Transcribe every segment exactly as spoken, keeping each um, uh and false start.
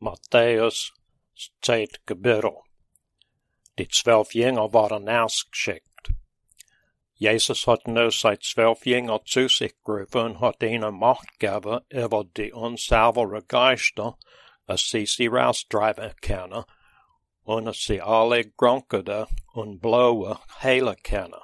Matthäus zweit Kapitel. Die zwölf Jünger waren ausgeschickt. Jesus hat nu seine zwölf Jünger zu sich gerufen und hat ihnen Macht gegeben über die unsaubere Geister, dass sie sie raustreiben können und dass sie alle Krankheiten und Blaue heilen können.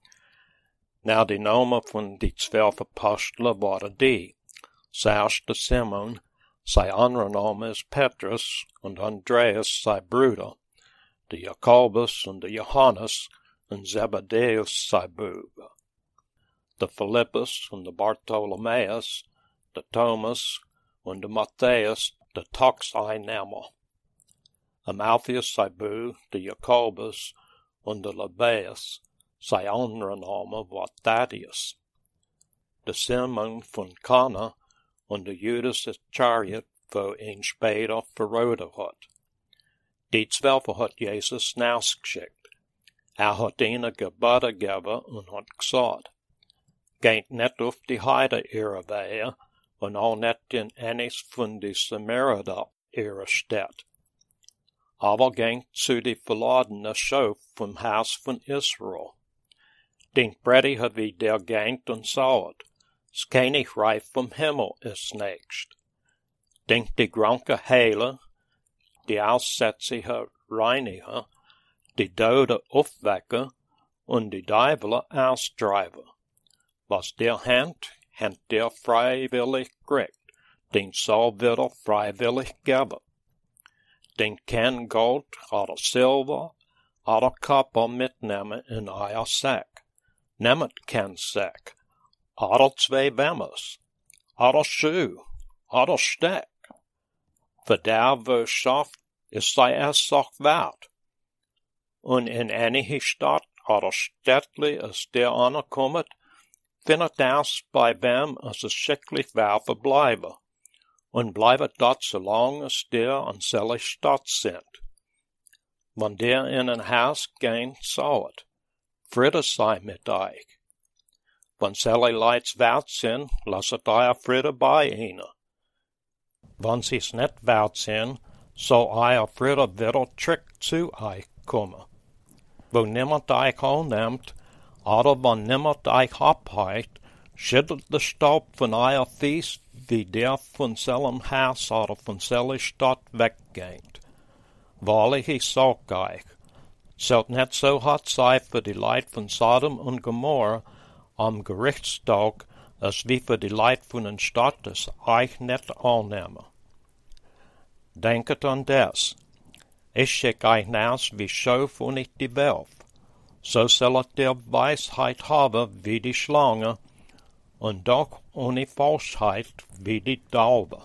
Na, die Namen von die zwölf Aposteln waren die. Zuerst der Simon, sein anderer Name ist Petrus und Andreas, sein Bruder, der Jakobus und der Johannes und Zebedäus, sein Bub, der Philippus und der Bartholomäus, der Thomas und der Matthäus, der Taxeinnehmer, der Malchus, sein Bub, der Jakobus und der Lebäus, sein anderer Name war Thaddeus, der Simon von Kana und der Judas Iskariot, wo ihn später verraten hat. Die Zwölfe hat Jesus ausgeschickt. Er hat ihnen Gebote gegeben und hat gesagt, geht nicht auf die Heide ihrer Wege und auch nicht in eines von die Samariter ihrer Stadt. Aber geht zu die verladene Schaf vom Haus von Israel. Den Bredi hat wie der geint und sauert. Das Königreich vom Himmel ist nächst. Denk die Kranke heilen, die Aussätzige reinigen, die Toten aufwecken und die Teufel austreiben. Was der hat, hat der freiwillig kriegt, den soll wieder freiwillig geben. Den kann Gold oder Silber oder Kupfer mitnehmen in euer Sack. Nehmt kein Sack. Oder zwei Wemmers, oder Schuh, oder Steck. Für der, wo schafft, ist sei es auch wert. Und in einige Stadt oder Städtli, als der ankommt, findet das bei wem es schicklich wäre verbleibe, und bleibe dort so lange als der an selle Stadt sind. Wenn der in ein Haus gehen sauert, Friede sei mit euch. Wenn selle Leits wert sind, lasset euer Friede bei ihnen. Wenn sie's nicht wert sind, soll euer Friede wieder zurück zu euch kommen. Wo niemand euch annimmt, oder wenn niemand euch abhält, schüttelt der Staub von euer Fies, wie der von seinem Haus oder von seiner Stadt weggeht. Wahrlich, ich sag euch, sollt nicht so hart sein für die Leute von Sodom und Gomorra am Gerichtstag, als wie für die Leute von den Stadt, das euch nicht annehmen. Denket an das. Ich schick euch naus wie Schaf und nicht die Wölf. So sollet ihr Weisheit haben wie die Schlange, und doch ohne Falschheit wie die Taube.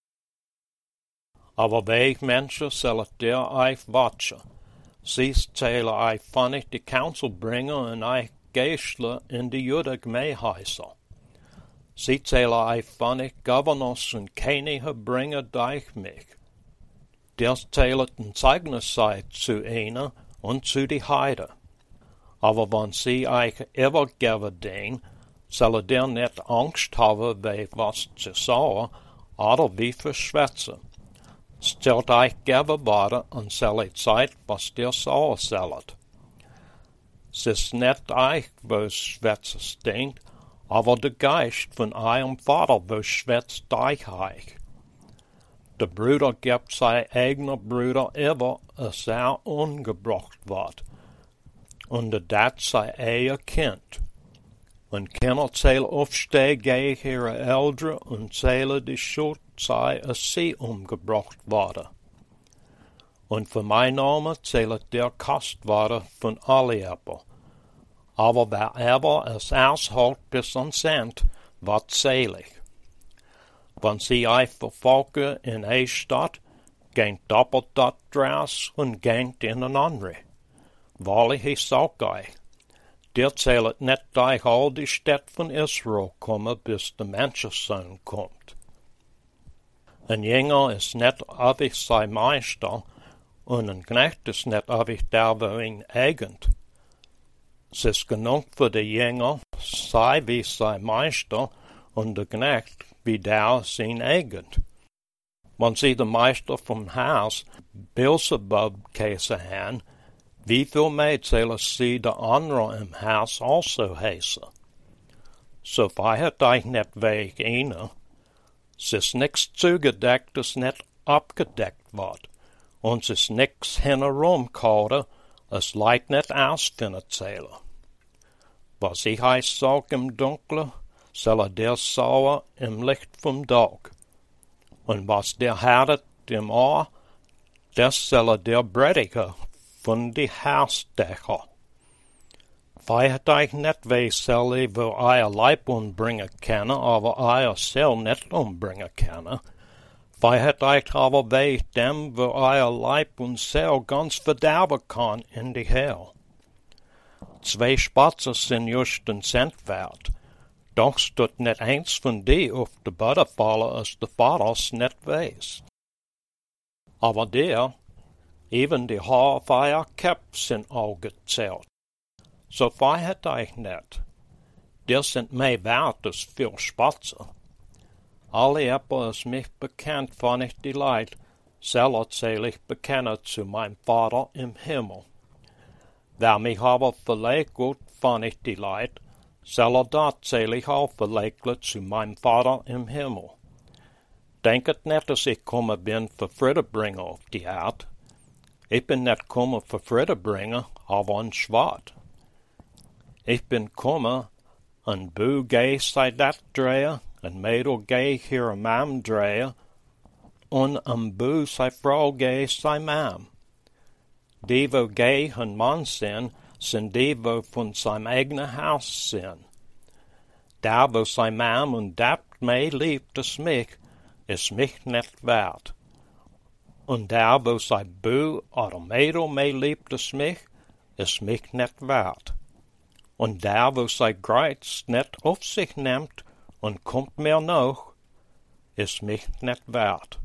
Aber weich Menschen sollet ihr euch watschen. Sie zählen euch von ich die Council bringen und euch Geistler in die Judengemeihäuser. Sie zählen euch von ich Governors und Könige bringen durch mich. Der zählet ein Zeugnis sei zu ihnen und zu die Heide. Aber wenn sie euch übergeben den, soll der nicht Angst haben, wie was zu sagen oder wie verschwätzen. Stellt euch geben worden und selle Zeit, was der sagen sollet. Es ist nicht euch, wo schwätzes denkt, aber der Geist von eurem Vater, wo schwätzt euch euch. Der Bruder gibt sein eigener Bruder über, als er umgebracht wird, und der Dat sein eier Kind. Und Kinder zählen aufstehen gegen ihre Eltern und zählen die Schuld sei, als sie umgebracht worden. Und für mein Name zählt der Kostware von alle Äpfel. Aber wer aber es aushält bis ans Ende, wird selig. Wenn sie euch verfolgen in eine Stadt, geht doppelt dort draus und geht in eine andere. Wahrlich, ich sag euch, der zählet nicht durch all die Städte von Israel kommen, bis der Menschensohn kommt. Ein Jünger ist nicht ewig sein Meister, und ein Knecht ist nicht ewig der, wo ihn eigent. Es ist genug für den Jünger, sei wie sein Meister, und der Knecht wie der sein eigent. man sie de meester vom huis Beelzebub käse han, wie veel meid zullen sie de anderen im huis also heese? So feiert euch net weg eine, s is nix zugedeckt, das net abgedeckt wird, und s is nix hinnerum koude, es leicht net ausfinden zählen. Was ich heiß sag im Dunkle, soll der sauer im Licht vom Tag. Und was der hardet im Ohr, das soll der Prediger von die Hausdächer. Feiert euch net wie soll wo euer Leib umbringen kann, aber euer Seel net umbringen kann. Feiert euch aber wie dem, wo euer Leib und Seel ganz verderben kann in die Hell. Zwei Spatzen sind just een Cent wert, doch stut net eins von die auf de Butter fallen, als de Vaters net weiß. Aber der, even die Haar auf euer Kap sind auch gezählt. So feiert euch net. Der sind mehr wert als viel Spatzen. Alle Äpfel ist mich bekannt, von ich die Leid, selber zähl ich bekenne zu meinem Vater im Himmel. Wer mich aber verlegelt, von ich die Leid, selber dort zähl ich auch verlegelt zu meinem Vater im Himmel. Denket net, dass ich komme bin, für Friede bringen auf die Erde. Ich bin net komme für Friede bringen, aber ein Schwert. Ich bin komme, ein Bu gei sei dat drehe, ein Mädel gei hier am Mam drehe, und ein Bu sei Frau gei sei Mam. Die, wo gei hun Mann sind, sind die, wo von seinem eigenen Haus sind. Da, wo sein Mam und dapt mei liebt es mich, ist mich nicht wert. Und da, wo sein Bu oder Mädel mei liebt es mich, ist mich nicht wert. Und da, wo sein Greiz nicht auf sich nimmt und kommt mir noch, ist mich nicht wert.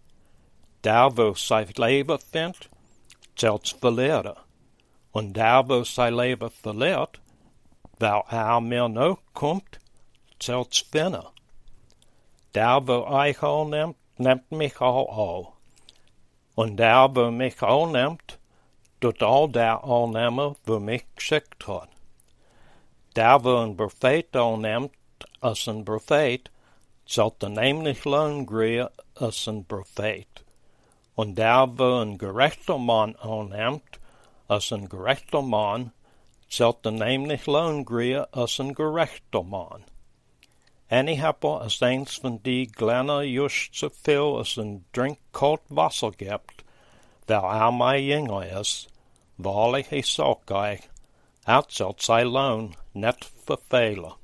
Da, wo sein Leben findet, zählt's verlieren. Und da, wo sein Leben verliert, weil er mir noch kommt, zählt's finden. Da, wo euch auch nimmt, nimmt mich auch auch. Und da, wo mich auch nimmt, tut all der auch nehmen, wo mich geschickt hat. Da, wo ein Prophet auch nimmt, als ein Prophet, zählt er nämlich Lohn kriegen als ein Prophet. Und da, wo ein gerechter Mann auch nimmt, als ein gerechter Mann, zählt er nämlich Lohn kriegen als ein gerechter Mann. En ich habe als eins von die Gläner just so viel als ein Drink kalt Wasser gibt, weil er mein Jünger ist, wahrlich ich sag euch, er zählt sein Lohn nicht verfehlen.